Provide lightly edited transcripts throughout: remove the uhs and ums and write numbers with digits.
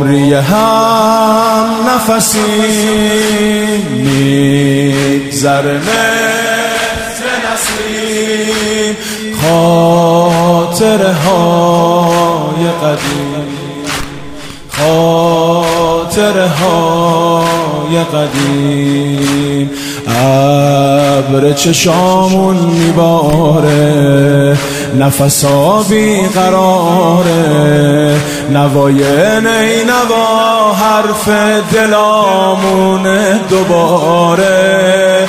عمری هم نفسی میگذره مثل نسیم، خاطره های قدیم، خاطره های قدیم. ابر چشامون میباره، نفسا بیقراره، نوای نینوا حرف دلامونه دوباره،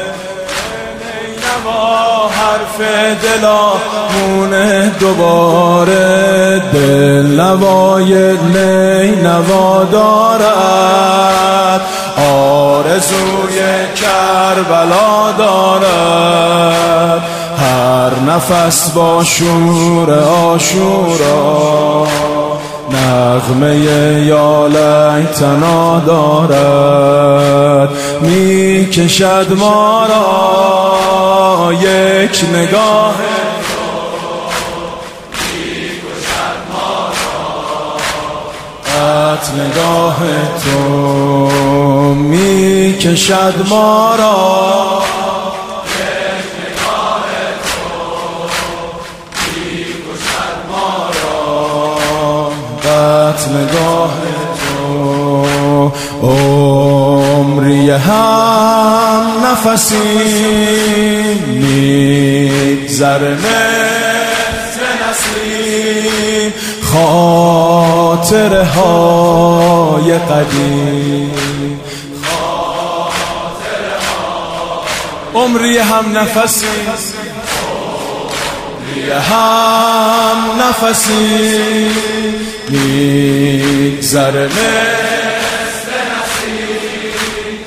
نینوا حرف دلامونه دوباره. دل نوای نینوا دارد، آرزوی کربلا دارد، هر نفس با شور عاشورا نغمه یا لیتنا دارد. می کشد ما را یک نگاه، نگاه تو می کشد ما را، یک نگاه تو می کشد ما را، قط نگاه تو. عمری هم نفسی میگذره مثل نسیم، خاطره های قدیم، خاطره های. عمری هم نفسی، عمری هم نفسی میگذره مثل نسیم،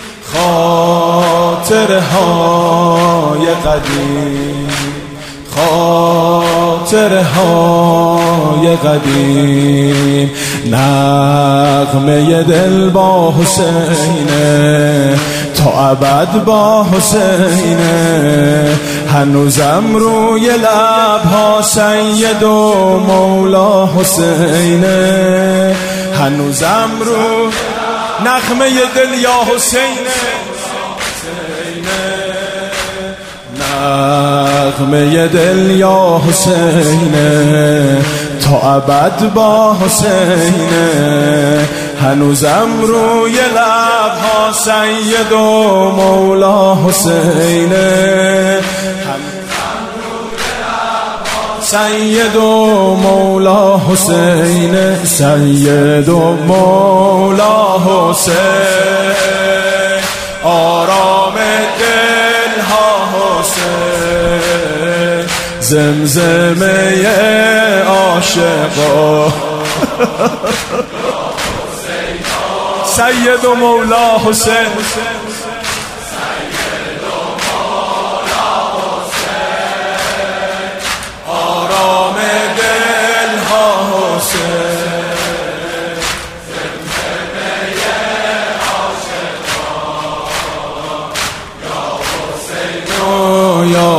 خاطره های قدیم، خاطره های قدیم. نغمه دل با حسینه، تا ابد با حسینه، هنوزم روی لبها سید و مولا حسینه، هنوزم رو نغمه دل یا حسینه، نغمه دل یا حسینه، تا ابد با حسینه، هنوزم روی لبها سید و مولا حسینه، سید و مولا حسینه، سید و مولا حسین، آرام دل ها حسین، زمزمه عاشقا سید و مولا حسین، سید و مولا حسین، آرام دل ها حسین، زمزمه عاشقا یا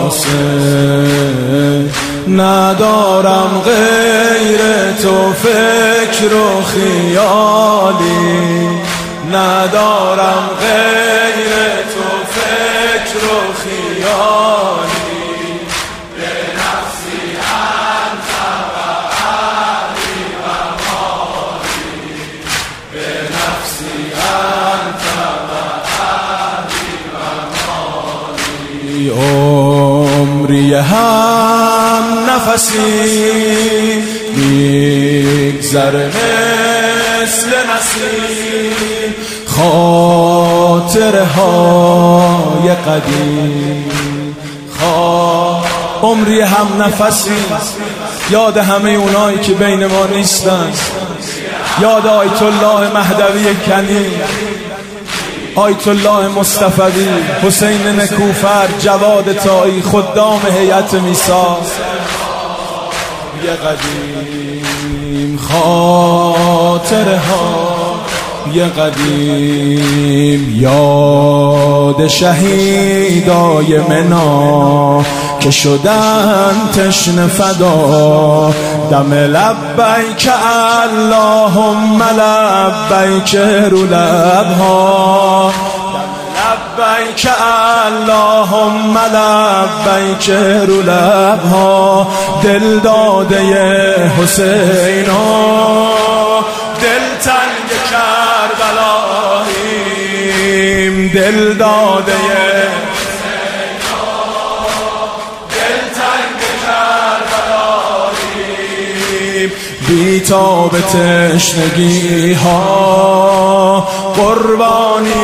حسین. ندارم غیر تو فکر و خیالی، ندارم غیر تو فکر و خیالی، به نفسی انت و اهلی و مالی، به نفسی انت و اهلی و مالی. عمری هم نفسی میگذره مثل نسیم، خاطره های قدیم، عمری هم نفسی. یاد همه اونایی که بین ما نیستن، یاد آیت الله مهدوی کنی، آیت الله مصطفی، حسین نکوفر، جواد طایی، خدام هیئت میثاق. یه قدیم خاطره ها، یه قدیم یاد شهیدای منا که شدن تشنه فدا، دم لبیک اللهم لبیک رو لبها، لبیک اللهم لبیک رو لبها. دل داده حسینا دل تنگ کربلاییم، دل داده حسینا دل تنگ کربلاییم. بیتاب تشنگی ها قربانی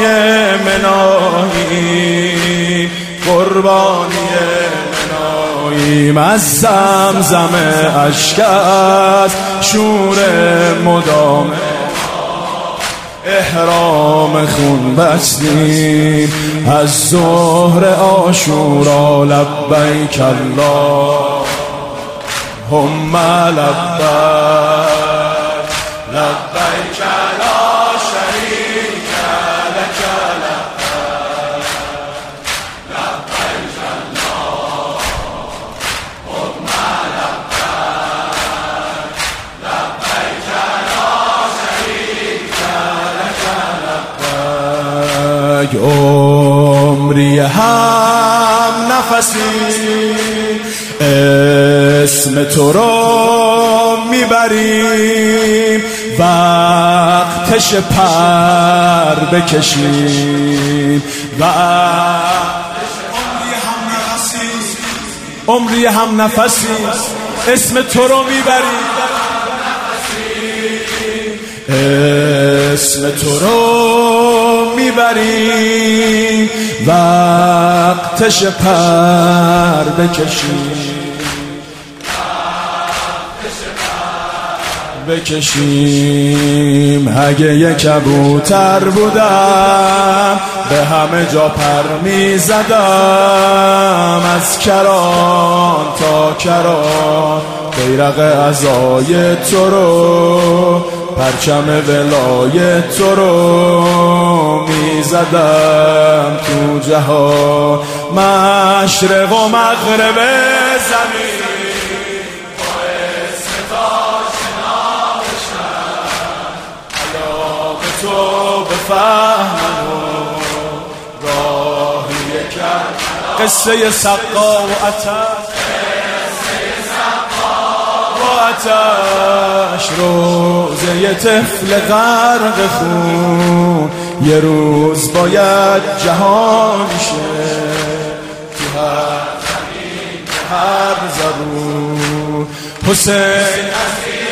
منایی، قربانی مناییم. از زمزم اشکت شور مدام احرام خون بستیم. از ظهر عاشورا لبیک اللهم لبیک، لبیک لا شریک لک لبیک، لبیک اللهم لبیک، لبیک لا شریک لک لبیک. عمری هم نفسی اسم تو رو میبریم، وقتش پر بکشیم. عمری هم نفسی اسم تو رو میبریم، اسم تو رو میبریم. وقتش پر بکشیم. اگه یک کبوتر بودم به همه جا پر میزدم، از کران تا کران بیرق عزای تو رو، پرچم ولای تو رو میزدم تو جهان. مشرق و مغرب زمین تو بفهمن و راهی کرد. قصه سقا و آتش روزه طفل غرق خون، یه روز باید جهان شه تو هر زمین هر زبون. حسین